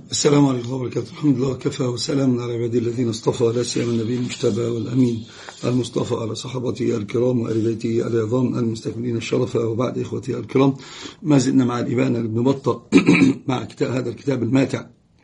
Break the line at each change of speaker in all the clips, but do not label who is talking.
السلام عليكم ورحمة الله وبركاته. الحمد لله وكفى وسلام على عباده الذين اصطفى، لا سيما النبي المجتبى والأمين المصطفى على صحابته الكرام وآل بيته العظام المستكملين الشرف. وبعد إخوتي الكرام، ما زلنا مع الإبانة لابن بطة مع هذا الكتاب الماتع،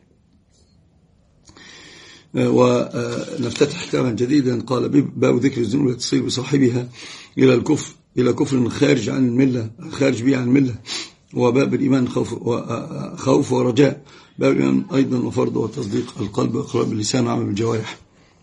ونفتتح كتابا جديدا. قال: باب ذكر الذنوب التي تصير بصاحبها إلى الكفر، إلى كفر خارج عن الملة، خارج به عن الملة. وباب الإيمان خوف ورجاء. باب الإيمان أيضا وفرض وتصديق القلب وإقرار باللسان وعمل بالجوارح.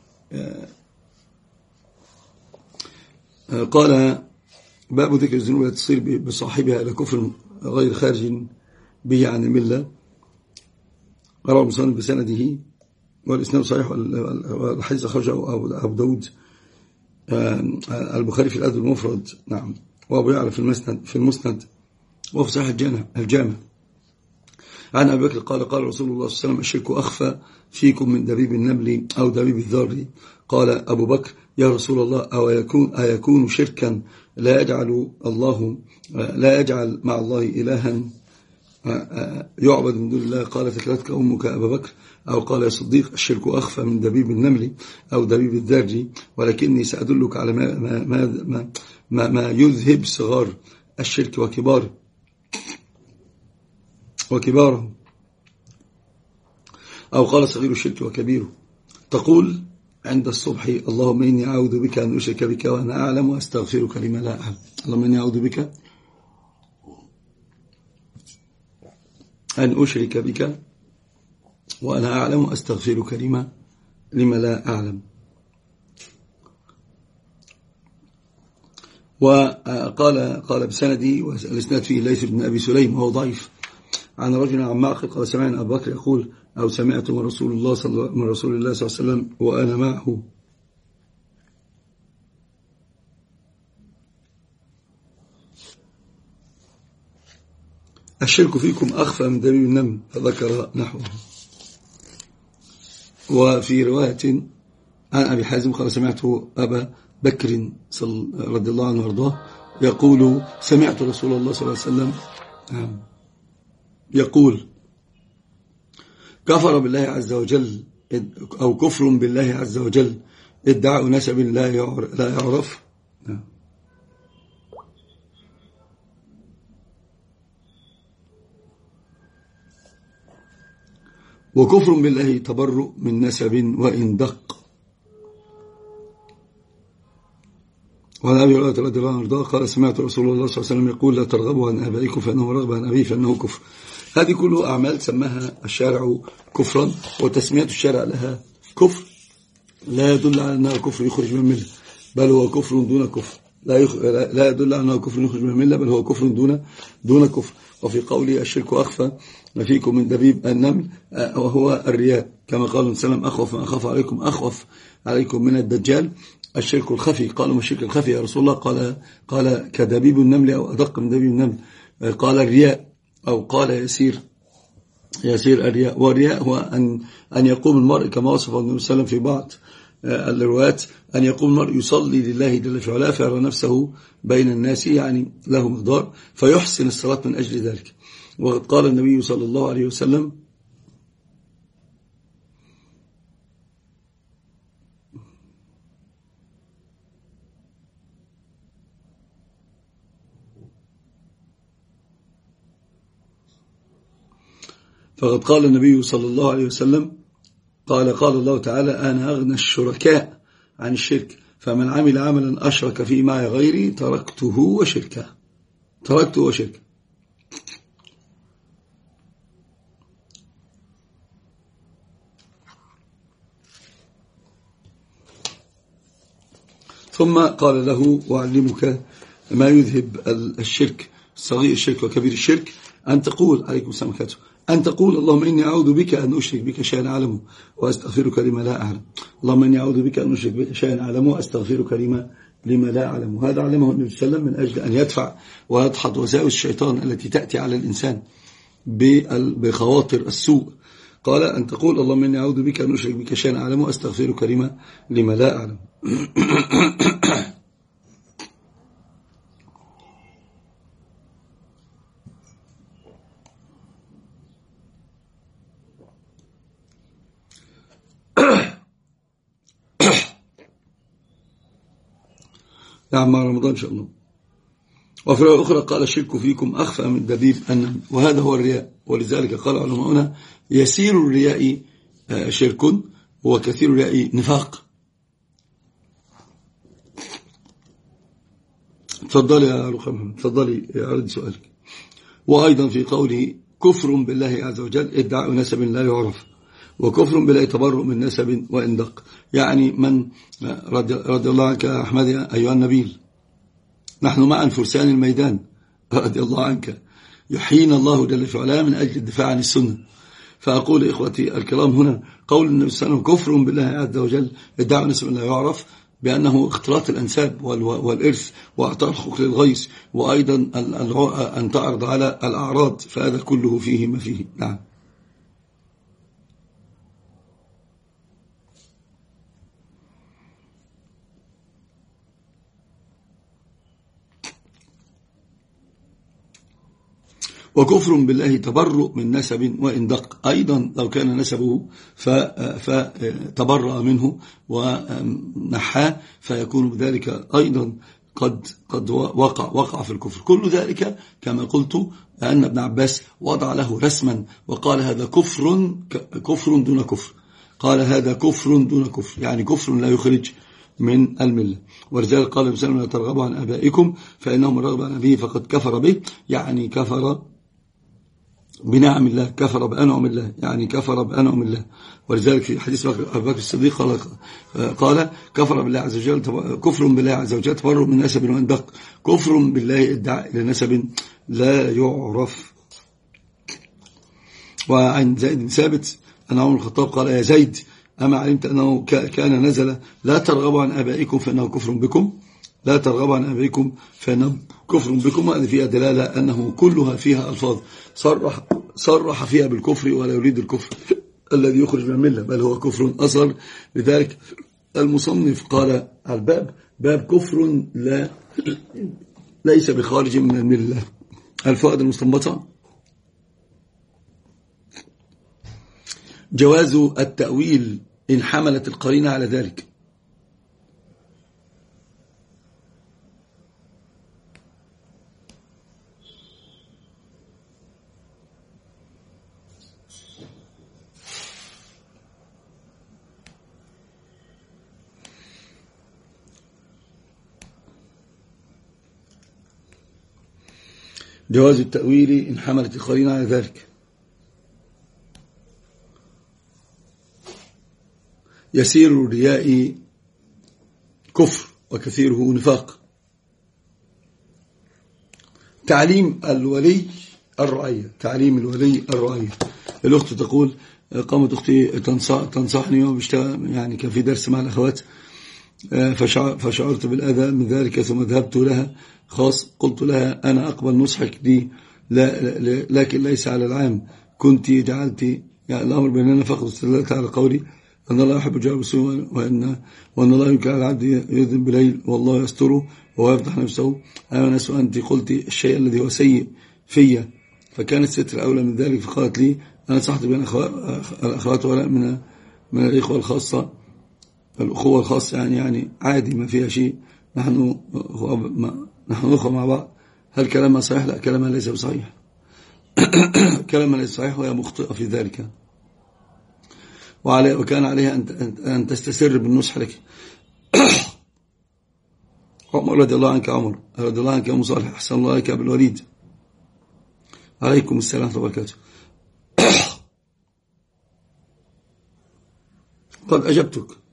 قال: باب ذكر الذنوب التي تصير بصاحبها إلى كفر غير خارج به عن الملة. رواه مسلم بسنده والإسناد صحيح، والحديث أخرجه أبو داود، البخاري في الأدب المفرد، نعم، وأبو يعلى في المسند، وفي صحيح الجامع. عن أبي بكر قال: قال رسول الله صلى الله عليه وسلم: الشرك أخفى فيكم من دبيب النمل أو دبيب الذر. قال أبو بكر: يا رسول الله، أو أيكون شركا لا يجعل مع الله إلها يعبد من دون الله؟ قال: ثكلتك أمك أبا بكر. أو قال: يا صديق، الشرك أخفى من دبيب النمل أو دبيب الذر، ولكني سأدلك على ما يذهب صغار الشرك وكباره. أو قال: صغير الشرك وكبيره. تقول عند الصبح: اللهم إني أعوذ بك أن أشرك بك وأنا أعلم وأستغفرك لما لا أعلم. اللهم إني أعوذ بك أن أشرك بك وأنا أعلم وأستغفرك لما لا أعلم. وقال بسندي، والإسناد فيه ليس بن أبي سليم وهو ضعيف، عن رجل عن معقل قال: سمعنا أبو بكر يقول: أو سمعت من رسول الله صلى الله عليه وسلم وأنا معه: الشرك فيكم أخفى من دبيب النمل، فذكر نحوه. وفي رواية عن أبي حازم قال: سمعت أبا بكر رضي الله عنه وارضاه يقول: سمعت رسول الله صلى الله عليه وسلم يقول: كفر بالله عز وجل، أو كفر بالله عز وجل ادعاء نسب لا يعرف، وكفر بالله تبرؤ من نسب وإن دق. وعن أبي هريرة رضي الله عنه قال: سمعت رسول الله صلى الله عليه وسلم يقول: لا ترغبوا عن آبائكم فإنه رغب عن أبيه فإنه كفر. هذه كلها أعمال سماها الشارع كفرا، وتسمية الشارع لها كفر لا يدل على أنها كفر يخرج من الملة، بل هو كفر دون كفر. لا يدل على أنه كفر يخرج من الملة، بل هو كفر دون كفر. وفي قوله: الشرك أخفى فيكم من دبيب النمل، وهو الرياء، كما قال النبي صلى الله عليه وسلم: أخوف ما أخوف عليكم من الدجال الشرك الخفي. قالوا: ما الشرك الخفي يا رسول الله؟ قال: كدبيب النمل أو أدق من دبيب النمل. قال: الرياء، أو قال: يسير الرياء. والرياء هو أن يقوم المرء كما وصفه النبي صلى الله عليه وسلم في بعض الروايات، أن يقوم المرء يصلي لله جل في علاه فيرى نفسه بين الناس، يعني له مقدار، فيحسن الصلاة من أجل ذلك. وقد قال النبي صلى الله عليه وسلم: فقد قال النبي صلى الله عليه وسلم: قال الله تعالى: أنا أغنى الشركاء عن الشرك، فمن عمل عملا أشرك فيه معي غيري تركته وشركه. ثم قال له: وأعلمك ما يذهب الشرك، صغير الشرك وكبير الشرك، أن تقول، عليكم السلام عليكم، أن تقول: اللهم إني أعوذ بك أن أشرك بك شيئا أعلمه وأستغفرك لما لا أعلم. اللهم إني أعوذ بك أن أشرك بك شيئا أعلمه وأستغفرك لما لا أعلم. هذا علمه النبي صلى الله عليه وسلم من أجل أن يدفع ويدحض وسائل الشيطان التي تأتي على الإنسان بخواطر السوء. قال: أن تقول: اللهم إني أعوذ بك أن أشرك بك شيئا أعلمه وأستغفرك لما لا أعلم. نعم مع رمضان إن شاء الله. وفي رواية أخرى قال الشرك فيكم أخفى من دبيب النمل، وهذا هو الرياء. ولذلك قال علماؤنا يسير الرياء شرك وكثير الرياء نفاق. تفضلي يا رقم، تفضلي أعرض سؤالك. وأيضا في قوله كفر بالله عز وجل ادعاء نسب لا يعرف، وكفر بالله تبرؤ من نسب وإن دق. يعني من رضي الله عنك يا أحمد أيها النبيل، نحن معا فرسان الميدان رضي الله عنك، يحيينا الله جل في علاه من أجل الدفاع عن السنة. فأقول إخوتي الكرام هنا قول النبي صلى الله عليه وسلم كفر بالله عز وجل ادعاء نسب لا يعرف، بأنه اختلاط الأنساب والإرث وأعطاء الحقوق للغيث، وأيضا أن تعرض على الأعراض، فهذا كله فيه ما فيه. نعم. وكفر بالله تبرؤ من نسب وإن دق، أيضا لو كان نسبه فتبرأ منه ونحاه، فيكون بذلك أيضا قد وقع في الكفر. كل ذلك كما قلت أن ابن عباس وضع له رسما وقال هذا كفر دون كفر، قال هذا كفر دون كفر، يعني كفر لا يخرج من الملة. ولذلك قال الإنسان لا ترغبوا عن آبائكم فإنهم رغب عن أبيه فقد كفر به، يعني كفر بنعم الله، كفر بأنعم الله، يعني كفر بأنعم الله. ولذلك في حديث أبي بكر الصديق قال كفر بالله عز وجل، كفر بالله عز وجل تبرؤ من نسب وإن دق، كفر بالله ادعاء لنسب لا يعرف. وعن زيد بن ثابت أن عمر الخطاب قال يا زيد أما علمت أنه كان نزل لا ترغبوا عن آبائكم فإنه كفر بكم، لا ترغبوا عن آبائكم فإنه كفر بكم. وهذه فيها دلالة أنه كلها فيها ألفاظ صرح فيها بالكفر ولا يريد الكفر الذي يخرج من الملة، بل هو كفر أصغر. لذلك المصنف قال الباب باب كفر ليس بخارج من الملة. الفائدة المستنبطة جواز التأويل إن حملت القرينة على ذلك. جواز التأويل إن حملت القرينة على ذلك. يسير الرياء كفر وكثيره نفاق. تعليم الولي الرعية، تعليم الولي الرعية. الأخت تقول قامت أختي تنصحني وبشتغل، يعني كان في درس مع الأخوات، فشعرت بالأذى من ذلك، ثم ذهبت لها خاص قلت لها أنا أقبل نصحك دي لكن ليس على العام، كنت جعلت يعني الأمر بيننا فقط استدلت على قولي أن الله يحب الجار بالسوء وأن الله يمكن على العبد يذنب بليل والله يستره وهو يفتح نفسه. أيها الناس أنت قلت الشيء الذي هو سيء فيا، فكانت ستر أولى من ذلك، فقالت لي أنا نصحت بين الأخوات ولا من الإخوة الخاصة، الأخوة الخاصة يعني عادي ما فيها شيء، نحن أخوة مع بعض. هل كلامها صحيح؟ لا، كلامها ليس بصحيح كلامها ليس صحيح وهي مخطئة في ذلك، وكان عليها أن تستسر بالنصح لك. عمر رضي الله عنك، عمر رضي الله عنك يا أم صالح، أحسن الله عليك أبو الوليد، عليكم السلام ورحمة الله وبركاته. قد أجبتك.